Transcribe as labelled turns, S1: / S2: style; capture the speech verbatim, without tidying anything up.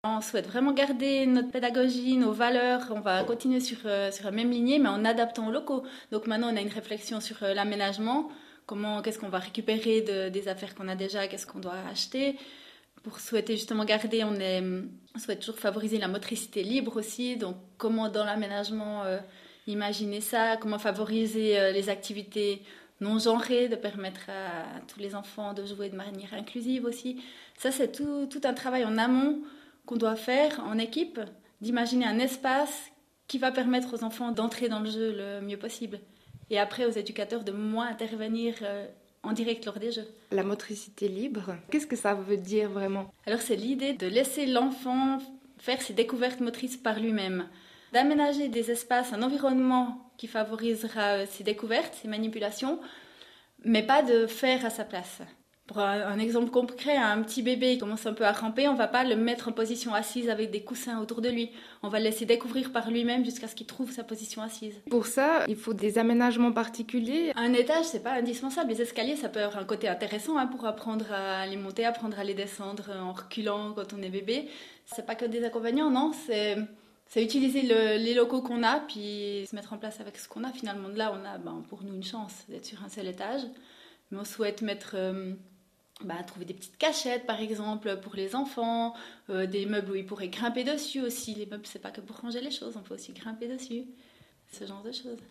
S1: On souhaite vraiment garder notre pédagogie, nos valeurs. On va continuer sur, euh, sur la même lignée, mais en adaptant aux locaux. Donc maintenant, on a une réflexion sur euh, l'aménagement. Comment, qu'est-ce qu'on va récupérer de, des affaires qu'on a déjà, qu'est-ce qu'on doit acheter. Pour souhaiter justement garder, on, est, on souhaite toujours favoriser la motricité libre aussi. Donc comment dans l'aménagement euh, imaginer ça, comment favoriser euh, les activités non genrées, de permettre à, à tous les enfants de jouer de manière inclusive aussi. Ça, c'est tout, tout un travail en amont qu'on doit faire en équipe, d'imaginer un espace qui va permettre aux enfants d'entrer dans le jeu le mieux possible. Et après, aux éducateurs de moins intervenir euh, en direct lors des jeux.
S2: La motricité libre, qu'est-ce que ça veut dire vraiment?
S1: Alors, c'est l'idée de laisser l'enfant faire ses découvertes motrices par lui-même, d'aménager des espaces, un environnement qui favorisera ses découvertes, ses manipulations, mais pas de faire à sa place. Pour un, un exemple concret, un petit bébé qui commence un peu à ramper, on ne va pas le mettre en position assise avec des coussins autour de lui. On va le laisser découvrir par lui-même jusqu'à ce qu'il trouve sa position assise.
S2: Pour ça, il faut des aménagements particuliers.
S1: Un étage, c'est pas indispensable. Les escaliers, ça peut avoir un côté intéressant hein, pour apprendre à les monter, apprendre à les descendre en reculant quand on est bébé. C'est pas que des inconvénients, non. C'est, c'est utiliser le, les locaux qu'on a, puis se mettre en place avec ce qu'on a. Finalement, de là, on a ben, pour nous une chance d'être sur un seul étage. Mais on souhaite mettre... Euh, Bah, trouver des petites cachettes par exemple pour les enfants, euh, des meubles où ils pourraient grimper dessus aussi. Les meubles, c'est pas que pour ranger les choses, on peut aussi grimper dessus, ce genre de choses.